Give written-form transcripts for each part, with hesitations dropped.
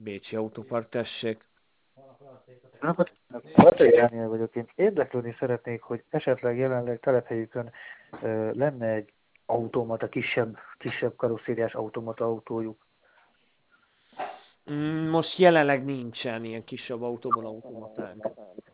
Bécsi Autópark, tessék. Napot kívánok! Batai Dániel vagyok. Én érdeklődni szeretnék, hogy esetleg jelenleg telephelyükön lenne egy automata, kisebb karosszériás automata autójuk. Most jelenleg nincsen ilyen kisebb autóban automatánk.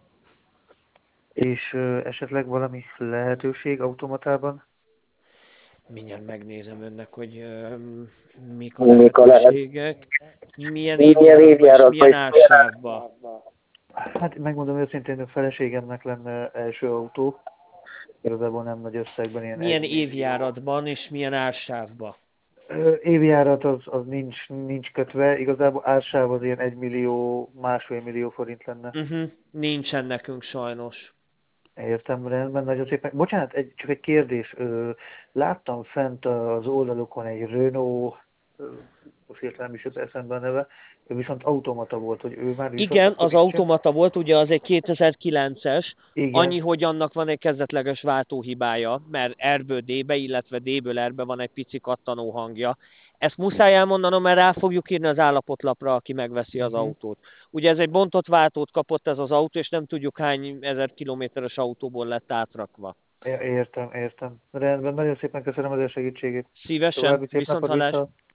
És esetleg valami lehetőség automatában? Mindjárt megnézem önnek, hogy mik a Mik a lehet? lehetőségek. Milyen Milyen évjáratban és évjáratban milyen is milyen ársávban. Hát megmondom őszintén, a feleségemnek lenne első autó. Igazából nem nagy összegben, ilyen Milyen 1 millió. évjáratban és milyen ársávban. Évjárat az nincs kötve, igazából ársáv az ilyen 1 millió, 1,5 millió forint lenne. Nincsen nekünk sajnos. Értem, rendben, nagyon szépen. Bocsánat, csak egy kérdés. Láttam fent az oldalukon egy Renault, most hirtelen nem is jut eszembe a neve, ő viszont automata volt, hogy ő már viszont Igen, akkor az nincsen. automata volt, ugye az egy 2009-es, annyi, Igen, hogy annak van egy kezdetleges váltóhibája, mert R-ből D-be, illetve D-ből R-be van egy pici kattanó hangja. Ezt muszáj elmondanom, mert rá fogjuk írni az állapotlapra, aki megveszi az uh-huh. autót. Ugye ez egy bontott váltót kapott ez az autó, és nem tudjuk hány ezer kilométeres autóból lett átrakva. Értem. Rendben, nagyon szépen köszönöm az segítségét. Szívesen, További szép viszont napot hallás. vissza.